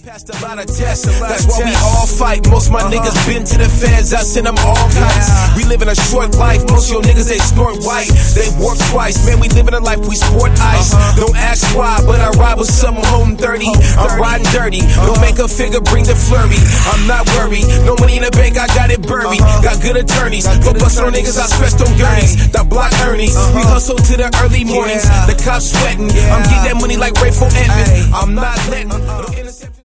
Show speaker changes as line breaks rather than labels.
Passed a lot of tests, that's why we all fight. Most of my niggas been to the feds, I send them all kites. We live in a short life, most of your niggas they snort white. They work twice, man, we living a life we sport ice. Don't ask why, but I ride with someone holding 30. I'm riding dirty, don't make a figure, bring the flurry. I'm not worried, no money in the bank, I got it buried. Got good attorneys, for bustin' on niggas, I stressed on gurneys. That block earnings, we hustle to the early mornings. The cops sweating, I'm getting that money like Ray for Edmond. I'm not letting